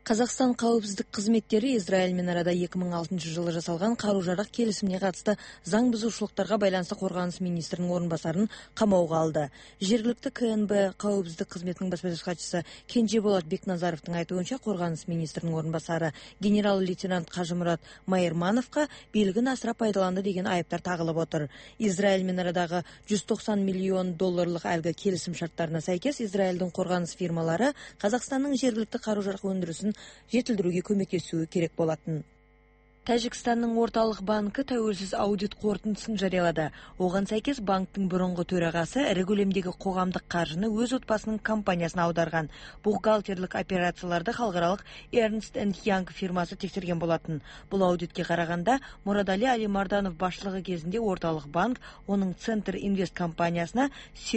Қазақстан қауіпсіздік қызметтері Израильмен арада 2006 жылы жасалған қару-жарақ келісіміне қатысты заң бұзушылықтарға байланысты қорғаныс министрінің орынбасарын қамауға алды. Жергілікті КНБ қауіпсіздік қызметінің баспасөз хатшысы Кенжеболат Бекназаровтың айтуынша, қорғаныс министрінің орынбасары генерал-лейтенант Қажымұрат Майырмановқа билігін асыра пайдаланды деген айыптар тағылып отыр. Израильмен арадағы 190 миллион долларлық әлгі келісім шарттарына сәйкес, Израильдің қорғаныс фирмалары Қазақстанның жергілікті қару-жарақ өндірісін жетілдіруге көмектесуі керек болатын. Тәжікстанның орталық банкі тәуелсіз аудит қорытындысын жариялады. Оған сәйкес, банктың бұрынғы төрағасы ірі көлемдегі қоғамдық қаржыны өз отбасының компаниясына аударған. Бухгалтерлік операцияларды халықаралық Ernst & Young фирмасы тексерген болатын. Бұл аудитке қарағанда, Мұрадали Алимарданов басшылығы кезінде орталық банк оның Центр Инвест компаниясына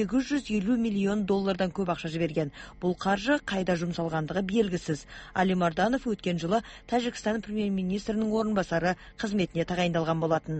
850 миллион доллардан көп ақша жіберген. Бұл қаржы қайда жұмсалғандығы белгісіз. Алимарданов өткен жылы Тәжікстан премьер-министрінің басары қызметіне тағайындалған болатын.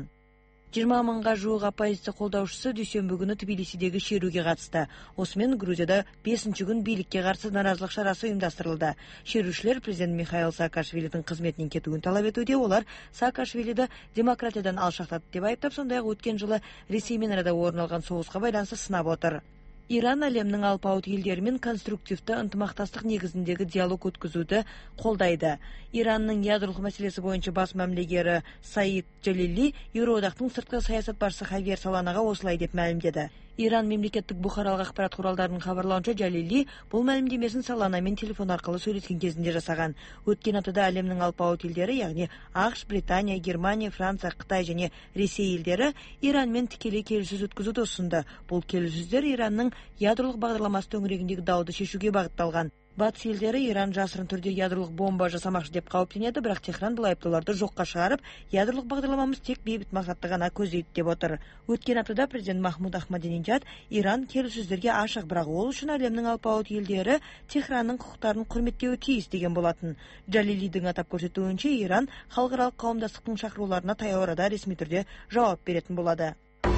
20 мыңға жуық оппозиция қолдаушысы дүйсенбі күні Тбилисидегі шеруге қатысты. Осымен Грузияда 5-ші күн билікке қарсы наразылық шарасы ұйымдастырылды. Шерушілер президент Михаил Саакашвилидің қызметінен кетуін талап етуде. Олар Саакашвилиді демократиядан алшақтады деп айыптап, сондай-ақ өткен жылы Ресеймен арада орын алған соғысқа байланысты сынап отыр. Иран әлемнің алпауыт елдерімен конструктивті ынтымақтастық негізіндегі диалог өткізуді қолдайды. Иранның ядролық мәселесі бойынша бас мәмлегері Саид Джалили Еуроодақтың сыртқы саясат басшысы Хавьер Соланаға осылай деп мәлімдеді. Иран мемлекеттік бұқаралық ақпарат құралдарының хабарлауынша, Джалили бұл мәлімдемесін Соланамен телефон арқылы сөйлескен кезінде жасаған. Өткен аптада әлемнің алпауыт елдері, яғни ақш, Британия, Германия, Франция, Қытай және Ресей елдері Иранмен тікелей келіссөз өткізуді ұсынды. Бұл келіссөздер Иранның ядролық бағдарламасы төңірегіндегі дауды шешуге бағытталған. Батыс елдері Иран жасырын түрде ядролық бомба жасамақшы деп қауіптенеді, бірақ Техран бұл айыптауларды жоққа шығарып, ядролық бағдарламамыз тек бейбіт мақсатты ғана көздейді деп отыр. Өткен аптада президент Махмуд Ахмадинеджад Иран келіссөздерге ашық, бірақ ол үшін әлемнің алпауыт елдері Техранның құқықтарын құрметтеуі тиіс деген болатын. Джалилидің атап көрсетуінше, Иран халықаралық қауымдастықтың шақыруларына таяу арада ресми түрде жауап беретін болады.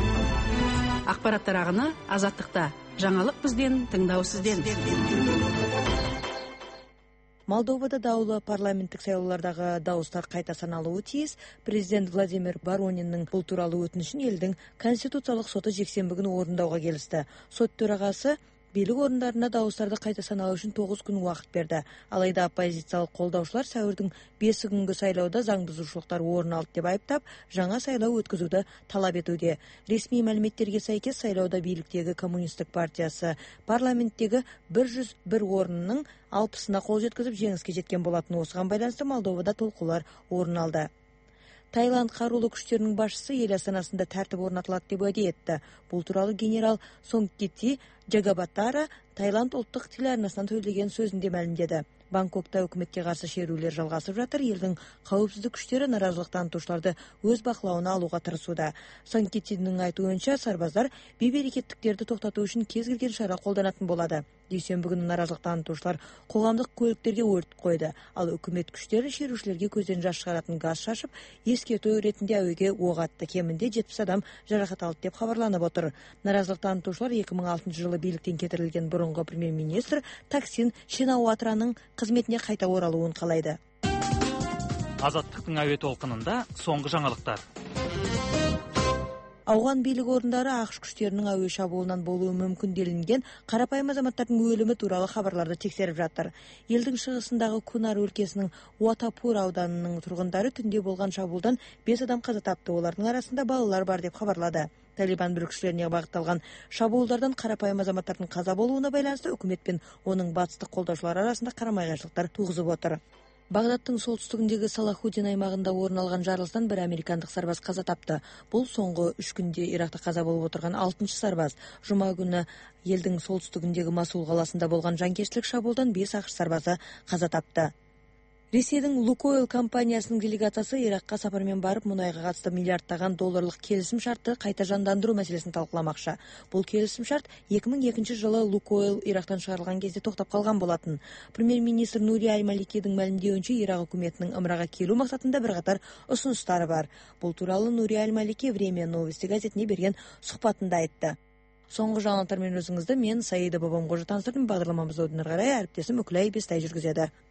Ақпараттар ағыны Азаттықта. Жаңалық бізден, тыңдау сізден. Молдовада даулы парламенттік сайлаулардағы дауыстар қайта саналуы тиіс. Президент Владимир Ворониннің бұл туралы өтінішін елдің Конституциялық соты жексенбі күні орындауға келісті. Сот төрағасы билік орындарына дауыстарды қайта санау үшін 9 күн уақыт берді. Алайда оппозициялық қолдаушылар сәуірдің 5 күнгі сайлауда заң бұзушылықтар орын алды деп айыптап, жаңа сайлау өткізуді талап етуде. Ресми мәліметтерге сәйкес, сайлауда биліктегі коммунистік партиясы парламенттегі 101 орынның 60-ына қол жеткізіп жеңіске жеткен болатын. Осыған байланысты Молдовада толқулар орын алды. Таиланд қарулы күштерінің басшысы ел астанасында тәртіп орнатылады деп уәде етті. Бұл туралы генерал Сонгкити Джагабатара Таиланд ұлттық телеарнасынан сөйлеген сөзінде мәлімдеді. Бангкокта үкіметке қарсы шерулер жалғасып жатыр. Елдің қауіпсіздік күштері наразылық танытушыларды өз бақылауына алуға тырысуда. Сонгкитидің айтуынша, сарбаздар бейберекеттіктерді тоқтату үшін кез келген шара қолданатын болады. Дүйсенбі күні наразылық танытушылар қоғамдық көліктерге өрт қойды. Ал үкімет күштері шерушілерге көзден жас шығаратын газ шашып, ескерту ретінде әуеге оқ атты. Кемінде 70 адам жарақат алды деп хабарланып отыр. Наразылық танытушылар 2006 жылы биліктен кетірілген бұрынғы премьер-министр Таксин Шинауатраның қызметіне қайта оралуын қалайды. Азаттықтың әуе толқынында соңғы жаңалықтар. Ауған билік орындары ақш күштерінің әуе шабуылынан болуы мүмкін делінген қарапайым азаматтардың өлімі туралы хабарларды тексеріп жатыр. Елдің шығысындағы Кунар өлкесінің Уатапур ауданының тұрғындары түнде болған шабуылдан 5 адам қаза тапты. Олардың арасында балалар бар деп хабарлады. Талибан бүлікшілеріне бағытталған шабуылдардан қарапайым азаматтардың қаза болуына байланысты үкімет пен оның батыстық қолдаушылар арасында қарама-қайшылықтар туғызып отыр. Бағдаттың солтүстігіндегі Салахуддин аймағында орын алған жарылыстан бір американдық сарбаз қаза тапты. Бұл соңғы 3 күнде Иракта қаза болып отырған 6-шы сарбаз. Жұма күні елдің солтүстігіндегі Масул қаласында болған жанкештілік шабуылдан 5 ақш сарбазы қаза тапты. Ресейдің Лукойл компаниясының делегациясы Иракқа сапармен барып, мұнайға қатысты миллиардтаған долларлық келісім шартты қайта жандандыру мәселесін талқыламақшы. Бұл келісім шарт 2002 жылы Лукойл Ирактан шығарылған кезде тоқтап қалған болатын. Премьер-министр Нури Аль-Маликидің мәлімдеуінше, Ирак үкіметінің ымыраға келу мақсатында бірқатар ұсыныстары бар. Бұл туралы Нури Аль-Малики Время новости газетіне берген сұхбатында айтты. Соңғы жаңалықтармен өзіңізді мен Саида Бабамқожа таныстырдым. Бағдарламамызды одан әрі қарай әріптесім Үкілай Бестай жүргізеді.